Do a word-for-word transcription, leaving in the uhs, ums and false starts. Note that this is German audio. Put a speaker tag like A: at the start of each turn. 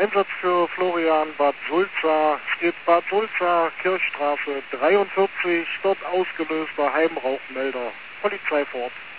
A: Einsatz für Florian Bad Sulza. Es geht Bad Sulza, Kirchstraße dreiundvierzig, dort ausgelöster Heimrauchmelder. Polizei vor Ort.